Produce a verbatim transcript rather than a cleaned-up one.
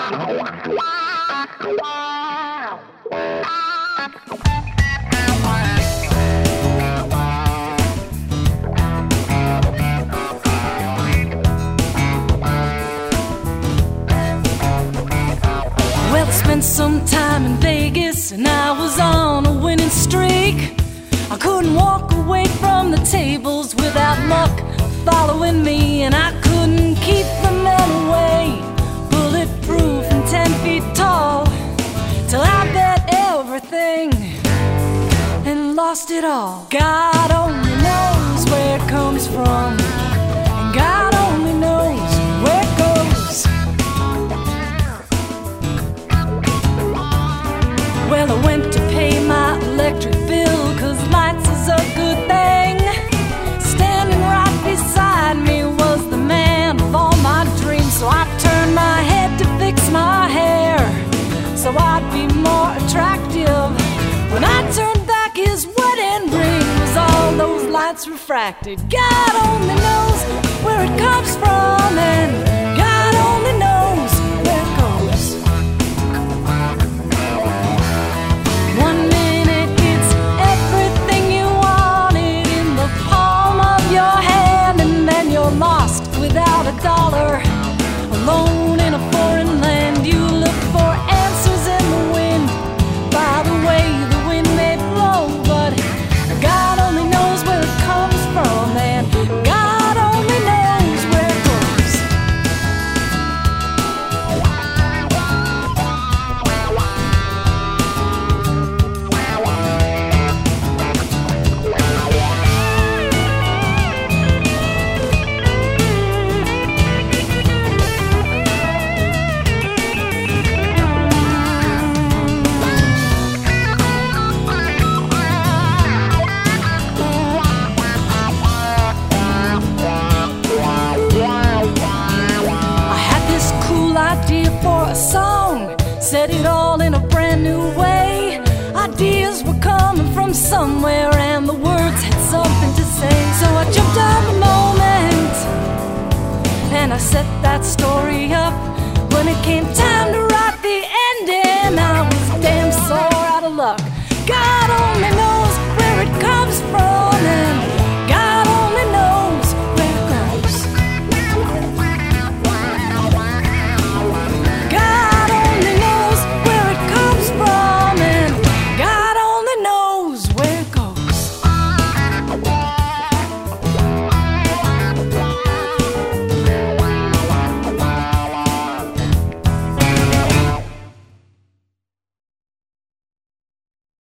Well, I spent some time in Vegas and I was on a winning streak. I couldn't walk away from the tables without luck following me, and I couldn't keep the men away, bulletproof and ten feet tall, till I bet everything and lost it all. God only knows where it comes from, and God only knows where it goes. Well, I went to pay my electric bill, 'cause lights is a good thing. Standing right beside me was the man of all my dreams, so I turned my head to fix my hair so I'd be more attractive. When I turned back, his wedding ring was all those lights refracted. God only knows where it comes from, and God only knows where it goes. One minute it's everything you wanted in the palm of your hand, and then you're lost without a dollar, alone in a foreign land. You look for answers in the wind, by the way the wind may blow, but God only knows where it comes from, and God only knows where it goes. I had this cool idea for a song, said it all in a brand new way. Ideas were coming from somewhere, and the words had something to say. So I jumped on the moment, and I set that story up. When it came time